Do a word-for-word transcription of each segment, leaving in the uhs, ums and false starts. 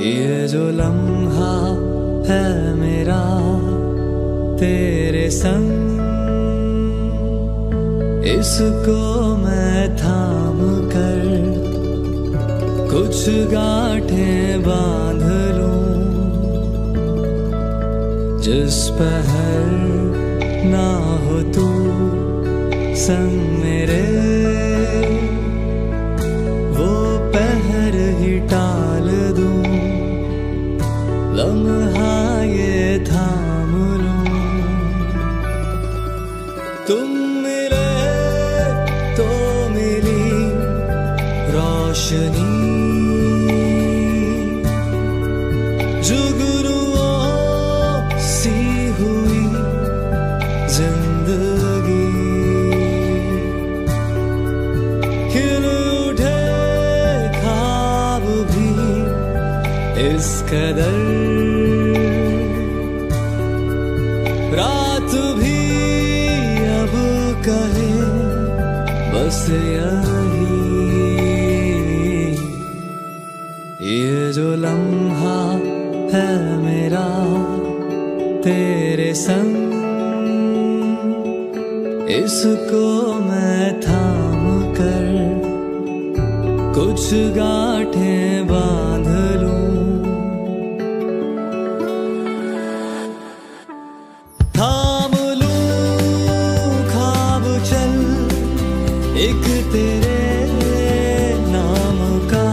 ये जो लम्हा है मेरा तेरे संग, इसको मैं थाम कर कुछ गांठें बांध लूं। जिस पहर ना हो तू संग मेरे, वो पहर ही टाल दूं। लम्हा ये थाम लूं। तुम मिले तो मिली रोशनी, जुगनुओं सी हुई जिंदगी। खिल उठे ख्वाब भी इस कदर, रात भी अब कहे बस यही। ये जो लम्हा है मेरा तेरे संग, इसको मैं थाम कर कुछ गांठें बांध लूं। थाम लूं ख्वाब चल एक तेरे नाम का,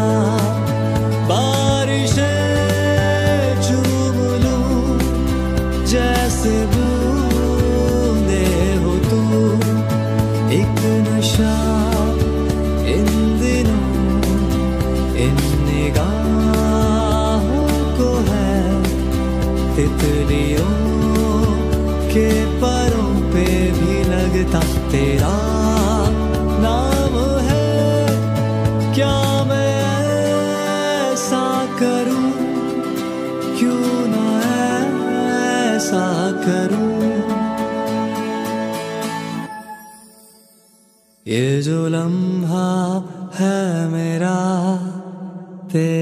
बारिशें चूम लूं जैसे बूंदे हो तू। एक नशा इन दिनों इन निगाहों को है, तितलियों के परों पे भी लगता तेरा नाम है। क्या मैं ऐसा करूं, क्यों ना ऐसा करूं। ये जो लम्हा है मेरा तेरे